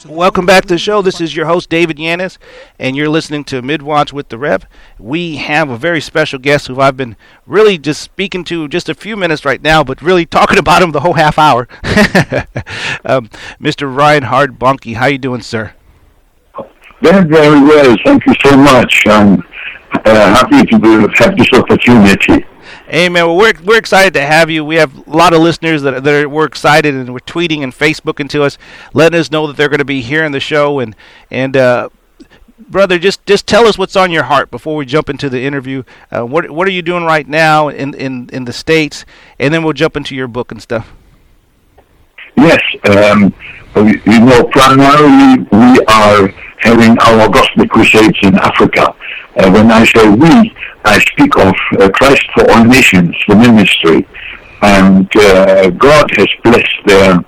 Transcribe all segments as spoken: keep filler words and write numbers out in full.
Welcome back to the show. This is your host, David Yannis, and you're listening to Midwatch with the Rep. We have a very special guest who I've been really just speaking to just a few minutes right now, but really talking about him the whole half hour. um, Mister Reinhard Bonnke. How you doing, sir? Very, very well. Thank you so much. I'm uh, happy to have this opportunity. Hey, man, well, we're, we're excited to have you. We have a lot of listeners that, that are, we're excited, and we're tweeting and Facebooking to us, letting us know that they're going to be hearing the show. And, and uh, brother, just, just tell us what's on your heart before we jump into the interview. Uh, what what are you doing right now in, in, in the States? And then we'll jump into your book and stuff. Yes, um, you know, primarily we are having our gospel crusades in Africa. Uh, when I say we, I speak of uh, Christ for All Nations, the ministry, and uh, God has blessed them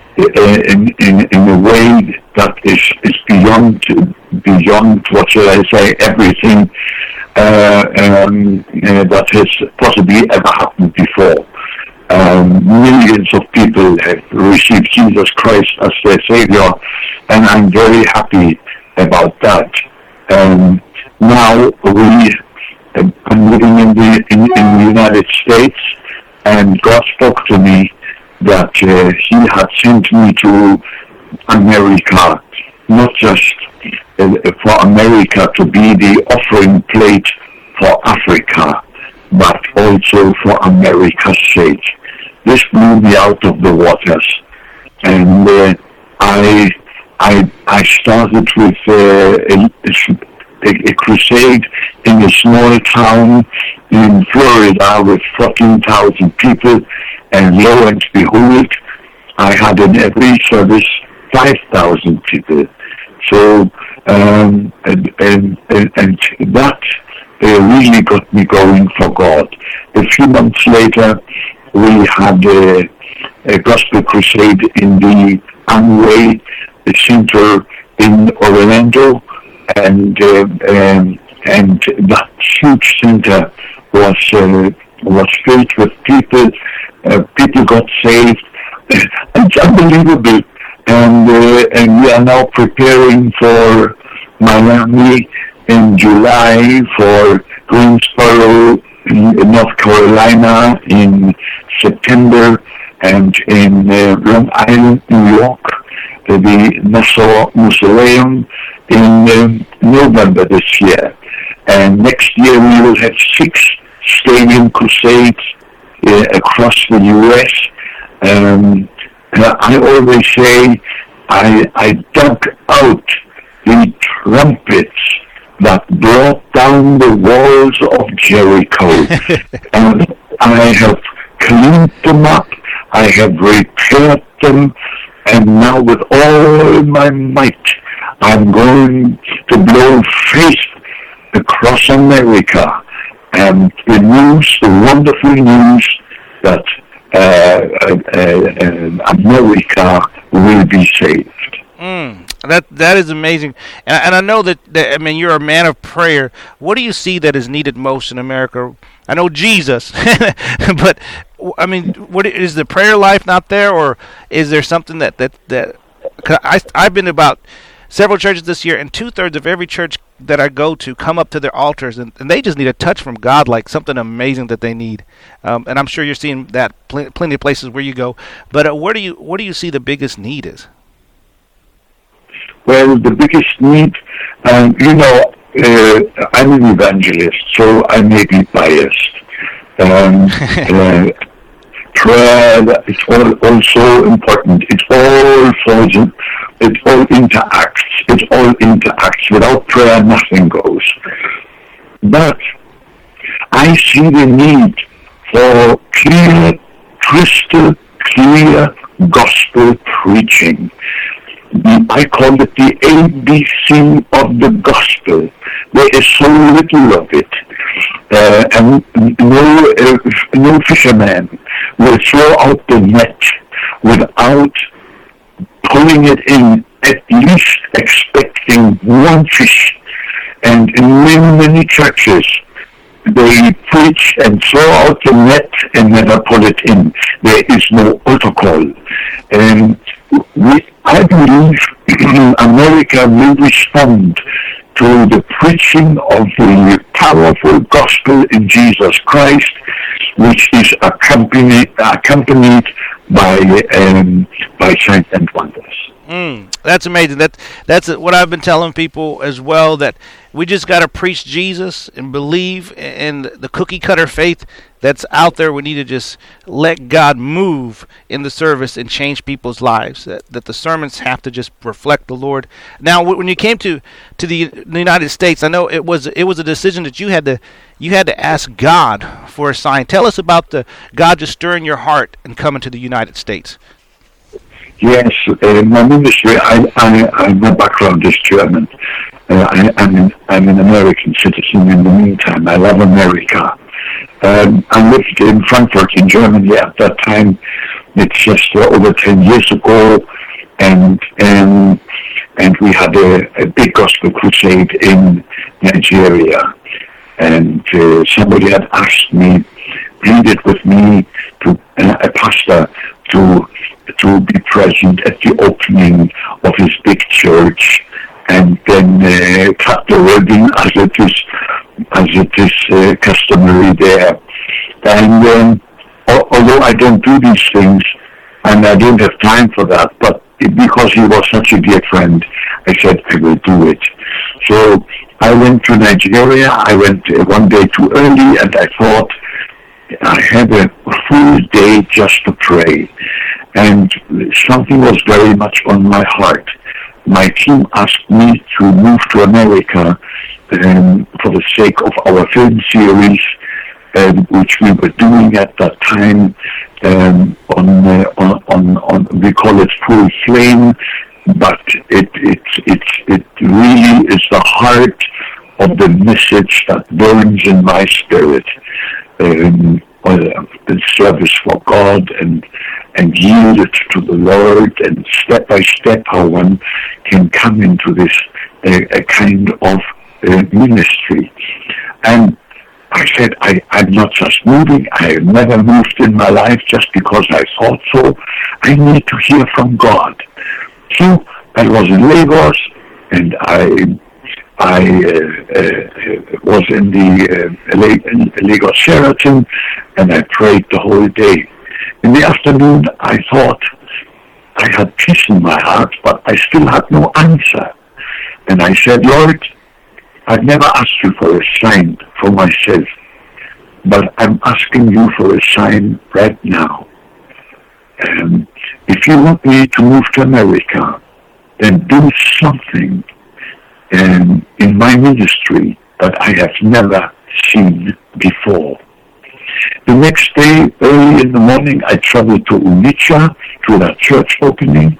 in, in in a way that is, is beyond beyond what shall I say everything uh, um, uh, that has possibly ever happened before. Um, millions of people have received Jesus Christ as their Savior, and I'm very happy about that. Um, now we, uh, I'm living in the in, in the United States, and God spoke to me that uh, He had sent me to America, not just uh, for America to be the offering plate for Africa, but also for America's sake. This blew me out of the waters, and uh, I, I, I started with uh, a, a, a crusade in a small town in Florida with fourteen thousand people, and lo and behold, I had in every service five thousand people. So, um, and, and, and, and that uh, really got me going for God. A few months later, we had a, a gospel crusade in the Amway Center in Orlando, and uh, um, and that huge center was uh, was filled with people. Uh, people got saved. It's unbelievable, and uh, and we are now preparing for Miami in July, for Greensboro, in North Carolina in September, and in uh, Long Island, New York, uh, the Nassau Mausoleum in um, November this year. And next year we will have six stadium crusades uh, across the U S Um, I always say I, I dug out the trumpets that brought down the walls of Jericho, and I have cleaned them up, I have repaired them, and now with all my might, I'm going to blow faith across America, and the news, the wonderful news that uh, uh, uh, America will be saved. Mm. That that is amazing, and, and I know that, that. I mean, you're a man of prayer. What do you see that is needed most in America? I know Jesus, but I mean, what is the prayer life not there, or is there something that that that? Cause I I've been to about several churches this year, and two thirds of every church that I go to come up to their altars, and, and they just need a touch from God, like something amazing that they need. Um, and I'm sure you're seeing that pl- plenty of places where you go. But uh, where do you what do you see the biggest need is? Well, the biggest need, um, you know, uh, I'm an evangelist, so I may be biased. Um, uh, prayer is all, also important. It all falls in, it all interacts. It all interacts. Without prayer, nothing goes. But I see the need for clear, crystal clear gospel preaching. I call it the A B C of the gospel. There is so little of it, uh, and no uh, no fisherman will throw out the net without pulling it in, at least expecting one fish. And in many, many churches, they preach and throw out the net and never pull it in. There is no protocol. And we, I believe America will respond to the preaching of the powerful gospel in Jesus Christ, which is accompanied accompanied by um, by signs and wonders. Mm, that's amazing. That that's what I've been telling people as well. That we just got to preach Jesus and believe in the cookie cutter faith that's out there. We need to just let God move in the service and change people's lives. That, that the sermons have to just reflect the Lord. Now, when you came to to the, the United States, I know it was it was a decision that you had to you had to ask God for a sign. Tell us about the God just stirring your heart and coming to the United States. Yes, uh, my ministry, I, I, I, my background is German. Uh, I, I'm, an, I'm an American citizen in the meantime. I love America. Um, I lived in Frankfurt in Germany at that time. It's just uh, over ten years ago. And and, and we had a, a big gospel crusade in Nigeria. And uh, somebody had asked me, pleaded with me, to uh, a pastor, to to be present at the opening of his big church, and then uh, cut the ribbon as it is as it is uh, customary there. And um, al- although I don't do these things, and I don't have time for that, but because he was such a dear friend, I said I will do it. So I went to Nigeria. I went uh, one day too early, and I thought I had a full day just to pray. And something was very much on my heart. My team asked me to move to America um, for the sake of our film series, um, which we were doing at that time. Um, on, uh, on, on, on, we call it Full Flame, but it, it, it, it really is the heart of the message that burns in my spirit. Um, uh, the service for God and and yield it to the Lord, and step by step how one can come into this uh, a kind of uh, ministry. And I said, I, I'm not just moving. I have never moved in my life just because I thought so. I need to hear from God. So I was in Lagos, and I I uh, uh, was in the uh, Lagos Sheraton, and I prayed the whole day. In the afternoon, I thought I had peace in my heart, but I still had no answer. And I said, Lord, I've never asked you for a sign for myself, but I'm asking you for a sign right now. Um, if you want me to move to America, then do something um, in my ministry that I have never seen before. The next day, early in the morning, I traveled to Onitsha to that church opening,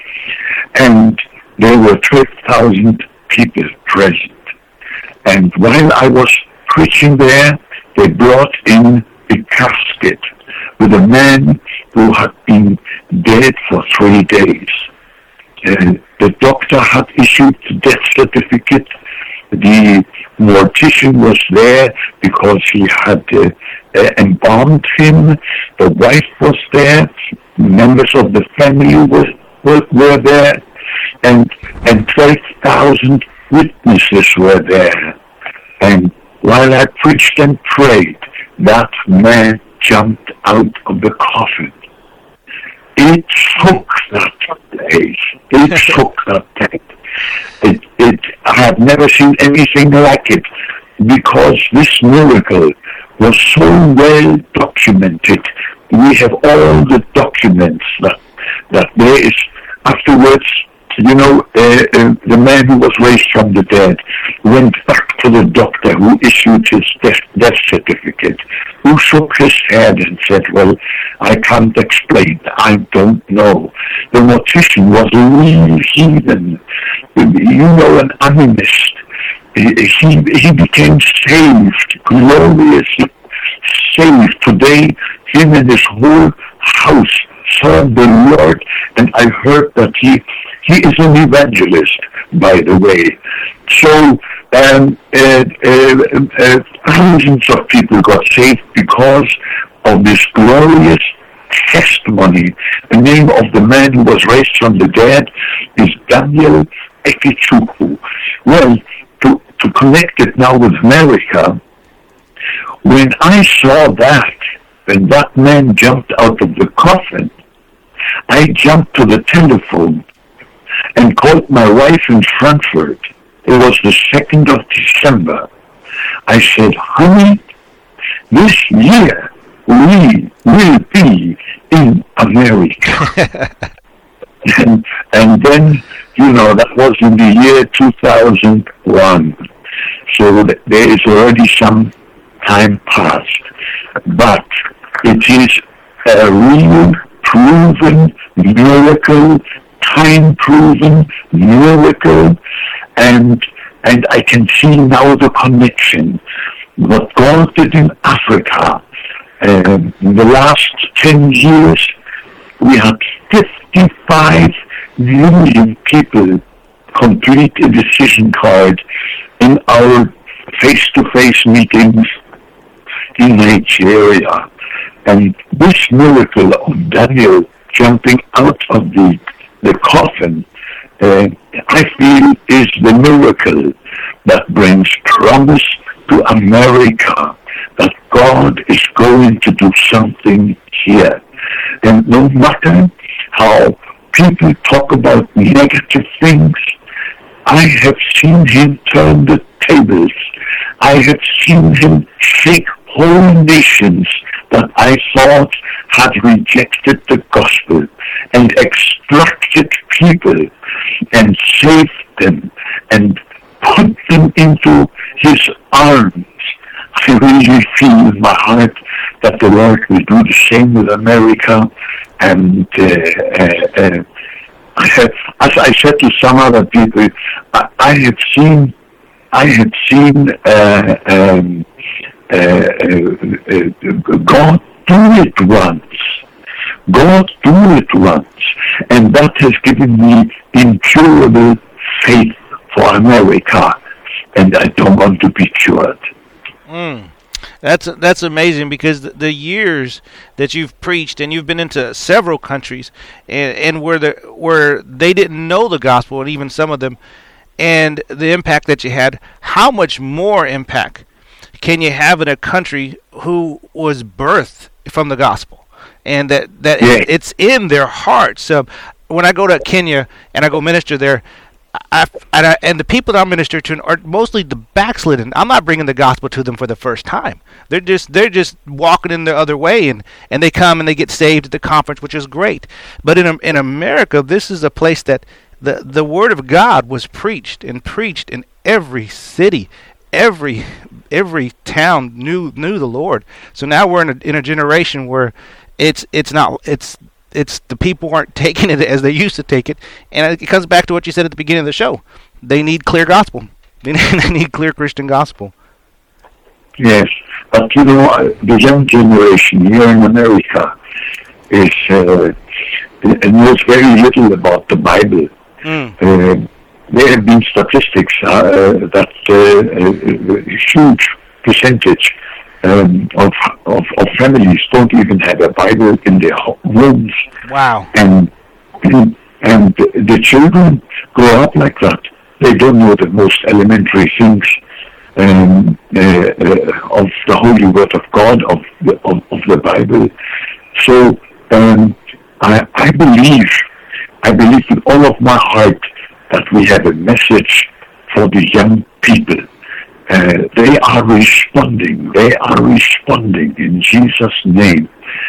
and there were twelve thousand people present. And while I was preaching there, they brought in a casket with a man who had been dead for three days. And the doctor had issued the death certificate. The mortician was there because he had uh, uh, embalmed him. The wife was there. Members of the family were, were, were there. And, and twelve thousand witnesses were there. And while I preached and prayed, that man jumped out of the coffin. It shook that place. It shook that tent. It, it, I have never seen anything like it, because this miracle was so well documented. We have all the documents that, that there is. Afterwards, you know, uh, uh, the man who was raised from the dead went back to the doctor who issued his death, death certificate, who shook his head and said, well, I can't explain, I don't know. The mortician was a real heathen, you know, an animist. He, he became saved, gloriously saved. Today, him and his whole house serve the Lord, and I heard that he he is an evangelist, by the way. So um, uh, uh, uh, thousands of people got saved because of this glorious testimony. The name of the man who was raised from the dead is Daniel Ikechukwu. Well, to, to connect it now with America, when I saw that, when that man jumped out of the coffin, I jumped to the telephone and called my wife in Frankfurt. It was the second of December. I said, honey, this year we will be in America. and, and then, you know, that was in the year two thousand one. So th- there is already some time past. But it is a real proven miracle, time-proven miracle, and and I can see now the connection. What God did in Africa, um, in the last ten years, we had fifty-five million people complete a decision card in our face-to-face meetings in Nigeria. And this miracle of Daniel jumping out of the, the coffin, uh, I feel is the miracle that brings promise to America, that God is going to do something here. And no matter how people talk about negative things, I have seen him turn the tables. I have seen him shake whole nations that I thought had rejected the gospel, and extracted people and saved them and put them into his arms. I really feel in my heart that the Lord will do the same with America. And uh, uh, uh, I have, as I said to some other people, I, I have seen, I have seen uh, um, uh, uh, uh, God do it once. God do it once, and that has given me incurable faith for America, and I don't want to be cured. Mm. That's that's amazing, because the, the years that you've preached, and you've been into several countries, and, and where the where they didn't know the gospel, and even some of them, and the impact that you had. How much more impact can you have in a country who was birthed from the gospel, and that that yeah. it, it's in their hearts? So when I go to Kenya and I go minister there, I, and, I, and the people that I minister to are mostly the backslidden. I'm not bringing the gospel to them for the first time. They're just they're just walking in the other way, and, and they come and they get saved at the conference, which is great. But in in America, this is a place that the the word of God was preached and preached in every city, every every town knew knew the Lord. So now we're in a in a generation where it's it's not it's. It's the people aren't taking it as they used to take it, and it comes back to what you said at the beginning of the show. They need clear gospel. They need, they need clear Christian gospel. Yes, but you know, the young generation here in America is uh, knows very little about the Bible. Mm. Uh, there have been statistics uh, that uh, a huge percentage Um, of, of of families don't even have a Bible in their homes. Wow! And and the children grow up like that. They don't know the most elementary things um, uh, uh, of the Holy Word of God, of the, of, of the Bible. So um, I I believe I believe with all of my heart that we have a message for the young people. Uh, they are responding. They are responding in Jesus' name.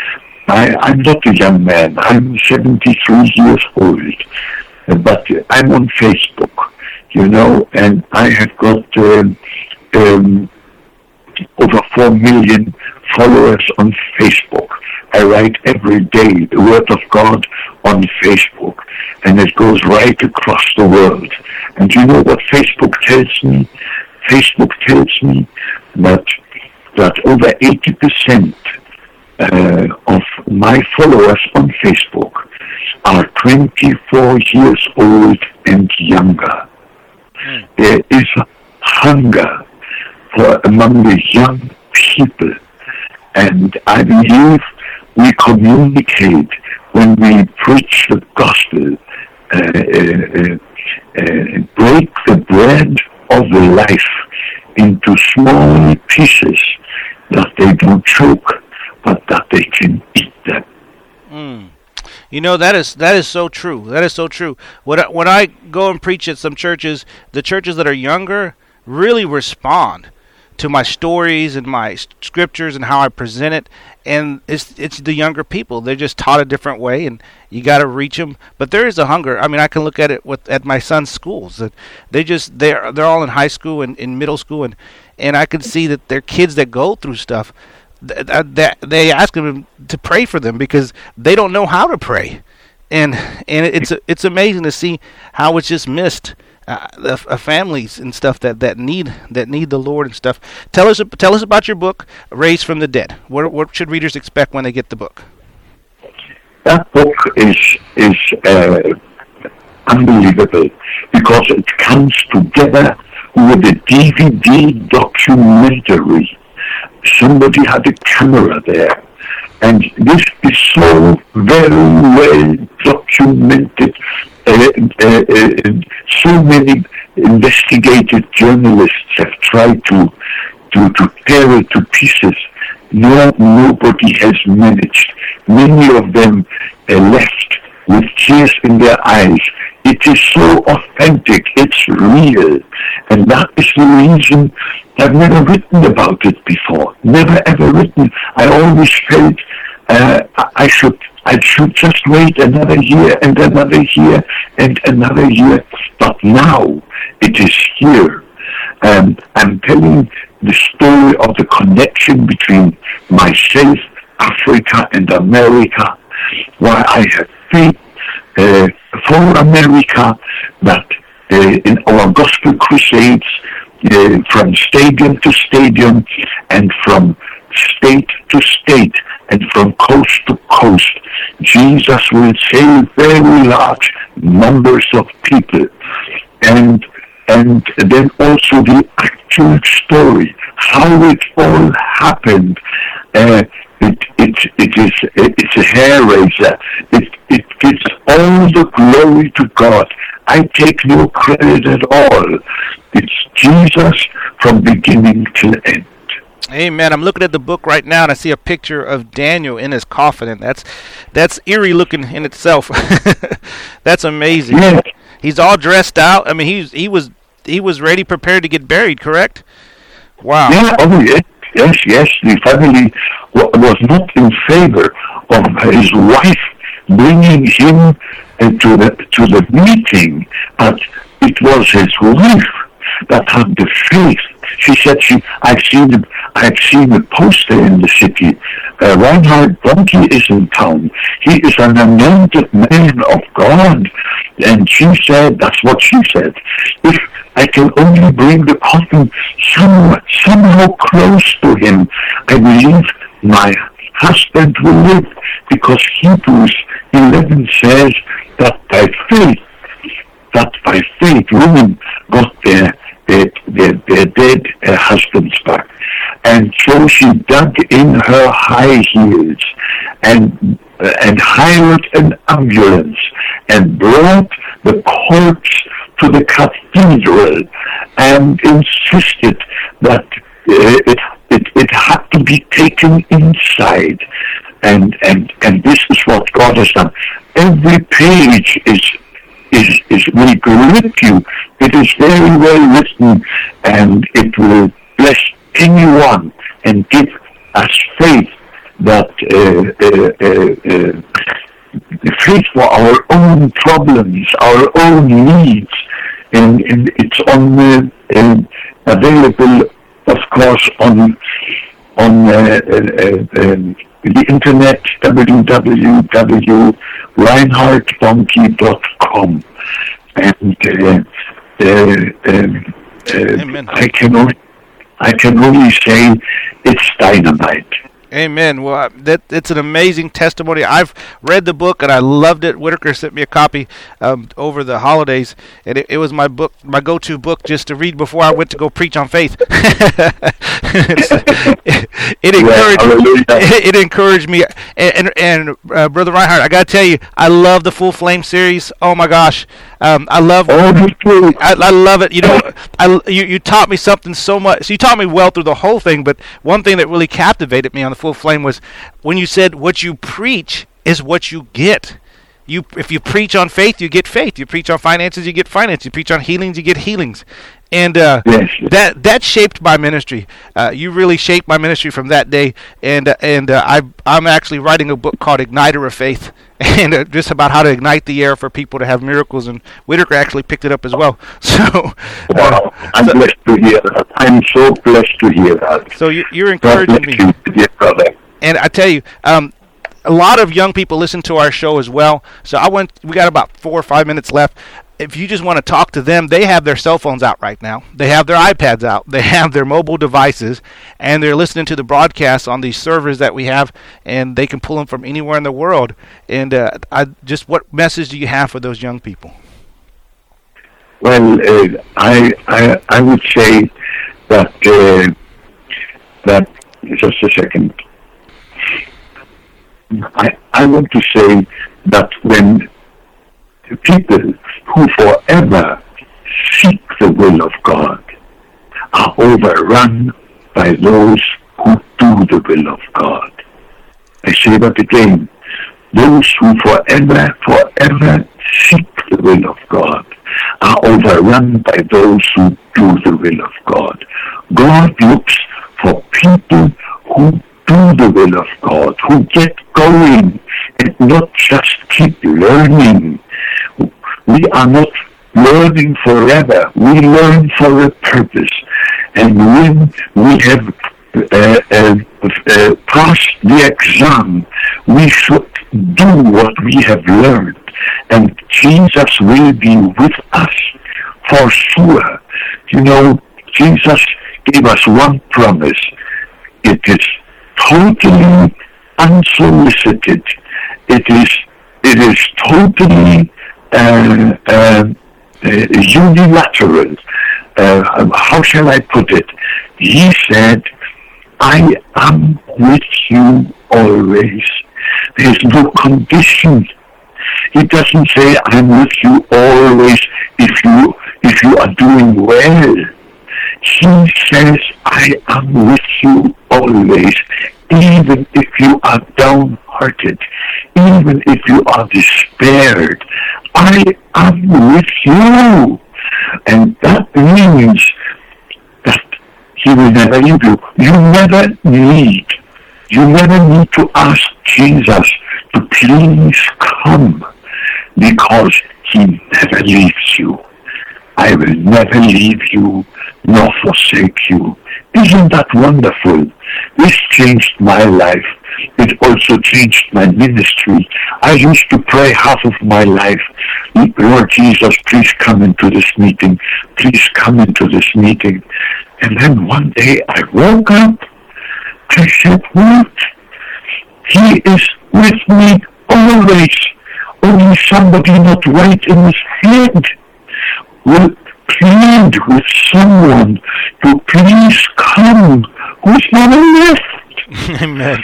I, I'm not a young man. I'm seventy-three years old, uh, but I'm on Facebook, you know, and I have got um, um, over four million followers on Facebook. I write every day the Word of God on Facebook, and it goes right across the world. And you know what Facebook tells me? Facebook tells me that that over eighty percent uh, of my followers on Facebook are twenty-four years old and younger. Mm. There is hunger for among the young people, and I believe we communicate, when we preach the gospel, uh, uh, uh, break the bread of the life into small pieces that they don't choke, but that they can eat them. Mm. You know, that is that is so true. That is so true. When I, when I go and preach at some churches, the churches that are younger really respond to my stories and my scriptures and how I present it. And it's it's the younger people. They're just taught a different way, and you got to reach them. But there is a hunger. I mean, I can look at it with at my son's schools. That they just they're they're all in high school and in middle school, and and I can see that they're kids that go through stuff. That they ask them to pray for them because they don't know how to pray, and and it's it's amazing to see how it's just missed. Uh, the uh, families and stuff that, that need that need the Lord and stuff. Tell us tell us about your book, Raised from the Dead. What what should readers expect when they get the book? That book is is uh, unbelievable because it comes together with a D V D documentary. Somebody had a camera there, and this is so very well documented. Uh, uh, uh, so many investigative journalists have tried to to, to tear it to pieces. No, nobody has managed. Many of them uh, left with tears in their eyes. It is so authentic. It's real, and that is the reason I've never written about it before. Never ever written. I always felt uh, I should. I should just wait another year and another year and another year. But now it is here. Um, I'm telling the story of the connection between myself, Africa, and America, why I have faith uh, for America, that uh, in our gospel crusades, uh, from stadium to stadium and from state to state and from coast to coast, Jesus will save very large numbers of people. And and then also the actual story, how it all happened. Uh, it, it, it is it's a hair raiser. It, it gives all the glory to God. I take no credit at all. It's Jesus from beginning till end. Amen. I'm looking at the book right now, and I see a picture of Daniel in his coffin, and that's that's eerie looking in itself. That's amazing. Yeah. He's all dressed out. I mean, he's he was he was ready, prepared to get buried. Correct? Wow. Yeah. Oh, yes, yes, yes. The family was not in favor of his wife bringing him to the to the meeting, but it was his wife that had the faith. She said, "She, I've seen, a, I've seen a poster in the city. Uh, Reinhard Bonnke is in town. He is an anointed man of God." And she said, "That's what she said. If I can only bring the coffin some, somehow close to him, I believe my husband will live." Because Hebrews eleven says that by faith, that by faith, women got their their, their, their dead uh, husbands back. And so she dug in her high heels and uh, and hired an ambulance and brought the corpse to the cathedral and insisted that uh, it, it it had to be taken inside. And, and, and this is what God has done. Every page is Is, is will grip you. It is very well written, and it will bless anyone and give us faith that uh, uh, uh, uh, faith for our own problems, our own needs, and, and it's on uh, uh, available, of course, on on uh, uh, um, the internet, w w w dot reinhard bonnke dot com, and uh, uh, um, uh, I can only I can only say it's dynamite. Amen. Well, I- that it's an amazing testimony. I've read the book and I loved it. Whitaker sent me a copy um, over the holidays, and it, it was my book, my go-to book, just to read before I went to go preach on faith. it, it encouraged it, it encouraged me. And and, and uh, Brother Reinhardt, I gotta tell you, I love the Full Flame series. Oh my gosh, um, I love. I, I love it. You know, I, you, you taught me something so much. So you taught me well through the whole thing, but one thing that really captivated me on the Full Flame was when you said what you preach is what you get. You, if you preach on faith, you get faith. You preach on finances, you get finance. You preach on healings, you get healings. And uh, yes. that that shaped my ministry. Uh, you really shaped my ministry from that day. And uh, and uh, I I'm actually writing a book called Igniter of Faith, and uh, just about how to ignite the air for people to have miracles. And Whitaker actually picked it up as well. So wow, uh, I'm so, blessed to hear that. I'm so blessed to hear that. So you, you're encouraging me. You, dear brother. And I tell you, um, a lot of young people listen to our show as well. So I went. We got about four or five minutes left. If you just want to talk to them, they have their cell phones out right now. They have their iPads out. They have their mobile devices, and they're listening to the broadcasts on these servers that we have, and they can pull them from anywhere in the world. And uh, I just, what message do you have for those young people? Well, uh, I, I I would say that uh, that just a second. I I want to say that when people who forever seek the will of God are overrun by those who do the will of God. I say that again. Those who forever, forever seek the will of God are overrun by those who do the will of God. God looks for people who do the will of God, who get going and not just keep learning. We are not learning forever. We learn for a purpose. And when we have uh, uh, uh, passed the exam, we should do what we have learned. And Jesus will be with us for sure. You know, Jesus gave us one promise. It is totally unsolicited. It is it is totally uh, uh, uh, unilateral. Uh, how shall I put it? He said, I am with you always. There's no condition. He doesn't say, I'm with you always if you if you are doing well. He says, I am with you always, even if you are downhearted, even if you are despaired. I am with you. And that means that he will never leave you. You never need, you never need to ask Jesus to please come, because he never leaves you. I will never leave you nor forsake you. Isn't that wonderful? This changed my life. It also changed my ministry. I used to pray half of my life, Lord Jesus, please come into this meeting. Please come into this meeting. And then one day I woke up. I said, what? He is with me always. Only somebody not right in his head will plead with someone to please come who's never left. Amen.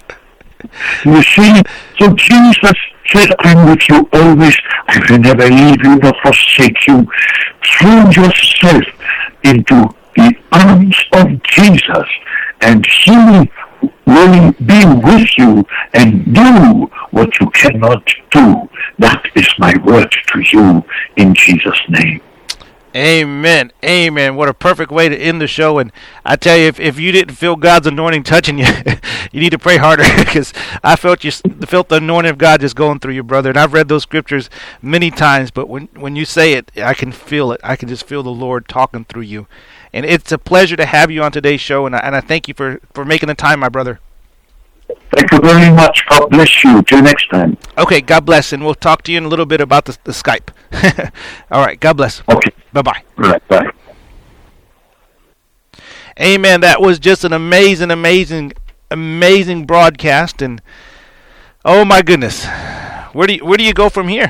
You see, so Jesus said, I'm with you always. I will never leave you nor forsake you. Throw yourself into the arms of Jesus, and he will be with you and do what you cannot do. That is my word to you in Jesus' name. Amen. Amen. What a perfect way to end the show. And I tell you, if, if you didn't feel God's anointing touching you, you need to pray harder, because I felt you felt the anointing of God just going through you, brother. And I've read those scriptures many times, but when, when you say it, I can feel it. I can just feel the Lord talking through you. And it's a pleasure to have you on today's show, and I, and I thank you for, for making the time, my brother. Thank you very much. God bless you. Till next time. Okay, God bless, and we'll talk to you in a little bit about the, the Skype. All right, God bless. Okay. Bye-bye. All right, bye. Amen. That was just an amazing, amazing amazing broadcast, and oh my goodness, where do you, where do you go from here?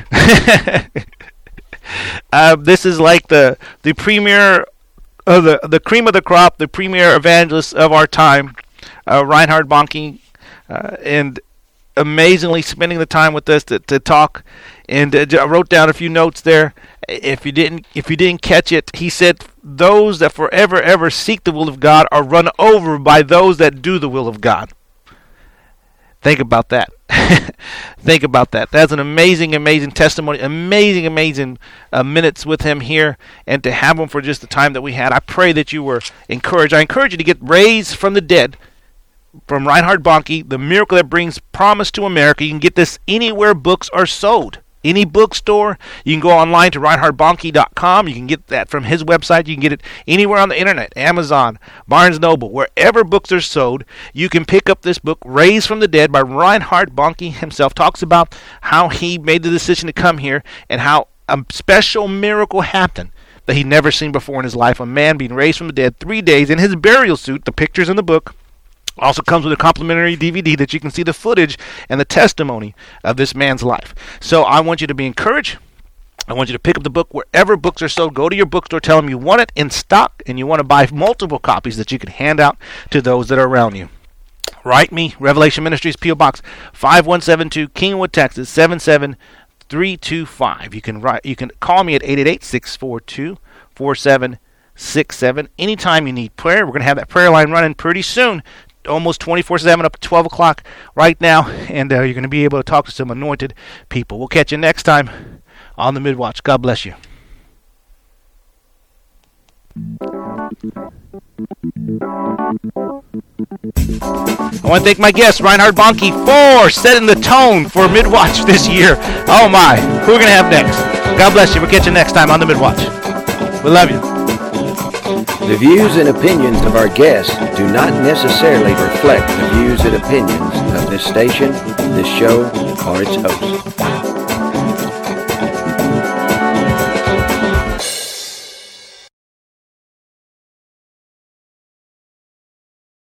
uh, this is like the the premier, uh, the the cream of the crop, the premier evangelist of our time, uh, Reinhard Bonnke, uh, and amazingly spending the time with us to, to talk. And uh, I wrote down a few notes there. If you didn't, if you didn't catch it, he said, "Those that forever ever seek the will of God are run over by those that do the will of God." Think about that. Think about that. That's an amazing, amazing testimony. Amazing, amazing uh, minutes with him here, and to have him for just the time that we had. I pray that you were encouraged. I encourage you to get Raised from the Dead from Reinhard Bonnke, the miracle that brings promise to America. You can get this anywhere books are sold. Any bookstore. You can go online to reinhard bonnke dot com. You can get that from his website. You can get it anywhere on the internet. Amazon, Barnes and Noble, wherever books are sold, you can pick up this book, Raised from the Dead by Reinhard Bonnke himself. Talks about how he made the decision to come here and how a special miracle happened that he'd never seen before in his life. A man being raised from the dead three days in his burial suit. The pictures in the book. Also comes with a complimentary D V D that you can see the footage and the testimony of this man's life. So I want you to be encouraged. I want you to pick up the book wherever books are sold. Go to your bookstore, tell them you want it in stock, and you want to buy multiple copies that you can hand out to those that are around you. Write me, Revelation Ministries, P O Box five one seven two, Kingwood, Texas seven seven three two five. You can write. You can call me at eight eight eight, six four two, four seven six seven. Anytime you need prayer, we're going to have that prayer line running pretty soon. Almost twenty-four seven up to twelve o'clock right now, and uh, you're going to be able to talk to some anointed people. We'll catch you next time on the Midwatch. God bless you. I want to thank my guest, Reinhard Bonnke, for setting the tone for Midwatch this year. Oh my, who are we going to have next? God bless you. We'll catch you next time on the Midwatch. We love you. The views and opinions of our guests do not necessarily reflect the views and opinions of this station, this show, or its host.